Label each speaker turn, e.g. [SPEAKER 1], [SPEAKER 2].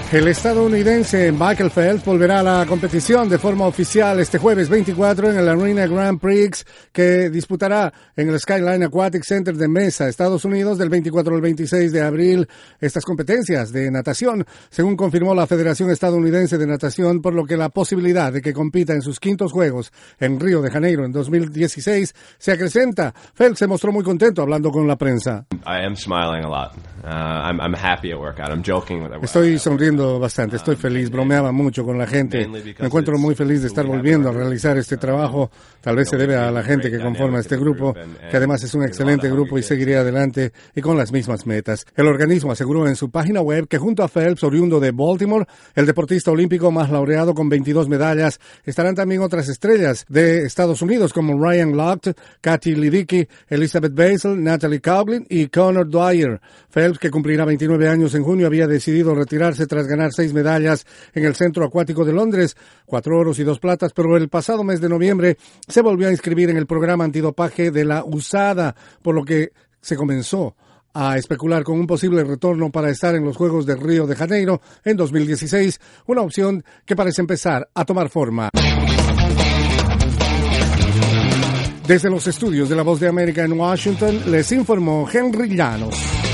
[SPEAKER 1] El estadounidense Michael Phelps volverá a la competición de forma oficial este jueves 24 en el Arena Grand Prix que disputará en el Skyline Aquatic Center de Mesa, Estados Unidos, del 24 al 26 de abril. Estas competencias de natación, según confirmó la Federación Estadounidense de Natación, por lo que la posibilidad de que compita en sus quintos Juegos en Río de Janeiro en 2016 se acrecenta. Phelps se mostró muy contento hablando con la prensa. Estoy sonriendo bastante, estoy feliz, bromeaba mucho con la gente. Me encuentro muy feliz de estar volviendo a realizar este trabajo. Tal vez se debe a la gente que conforma este grupo, que además es un excelente grupo y seguiré adelante y con las mismas metas. El organismo aseguró en su página web que junto a Phelps, oriundo de Baltimore, el deportista olímpico más laureado con 22 medallas, estarán también otras estrellas de Estados Unidos como Ryan Lochte, Katie Ledecky, Elizabeth Basel, Natalie Coughlan y Connor Dwyer. Phelps, que cumplirá 29 años en junio, había decidido retirarse tras ganar 6 medallas en el Centro Acuático de Londres, 4 oros y 2 platas, pero el pasado mes de noviembre se volvió a inscribir en el programa antidopaje de la USADA, por lo que se comenzó a especular con un posible retorno para estar en los Juegos de Río de Janeiro en 2016, una opción que parece empezar a tomar forma. Desde los estudios de La Voz de América en Washington, les informó Henry Llanos.